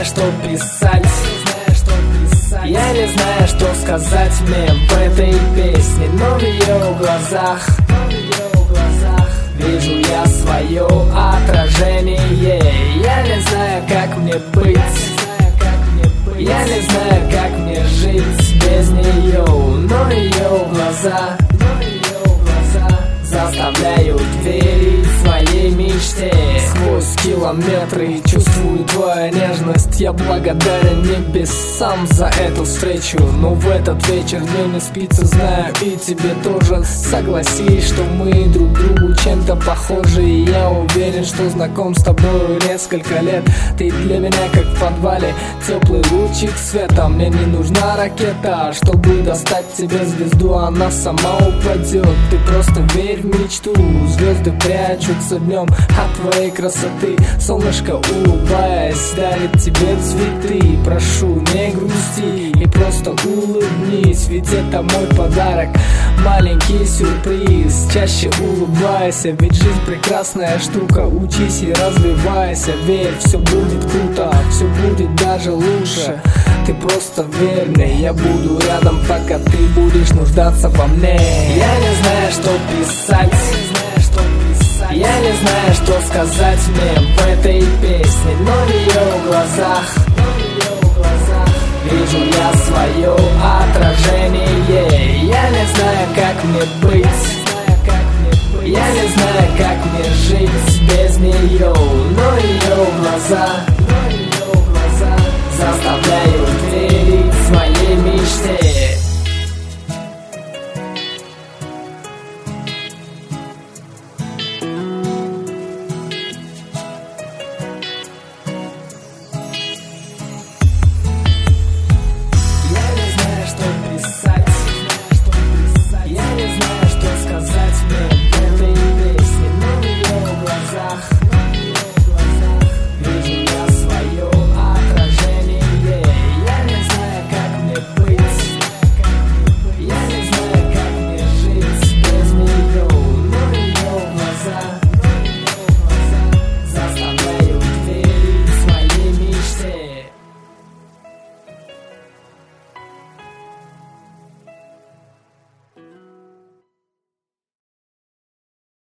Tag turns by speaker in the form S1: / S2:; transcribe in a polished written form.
S1: знаю, что писать, я не знаю, что сказать мне в этой песне, но в ее глазах вижу я свое отражение. Я не знаю, как мне быть, я не знаю, как мне жить без нее, но ее глаза заставляют верить своей мечте. Сквозь километры чувствую твою нежность. Я благодарен небесам за эту встречу. Но в этот вечер мне не спится, знаю, и тебе тоже. Согласись, что мы друг другу чем-то похожи, и я уверен, что знаком с тобой несколько лет. Ты для меня как в подвале теплый лучик света. Мне не нужна ракета, чтобы достать тебе звезду, она сама упадет. Ты просто верь в мечту, звезды прячутся днем от твоей красоты. Солнышко, улыбаясь, дарит тебе цветы. Прошу, не грусти и просто улыбнись, ведь это мой подарок, маленький сюрприз. Чаще улыбайся, ведь жизнь прекрасная штука. Учись и развивайся, верь, все будет круто, все будет даже лучше. Ты просто верь мне, я буду рядом, пока ты будешь нуждаться во мне. Я не знаю, что писать, я не знаю, что сказать мне в этой песне, но в ее глазах вижу я свое отражение. Я не знаю, как мне быть, я не знаю, как мне жить без нее, но ее глаза заставляют верить своей мечте.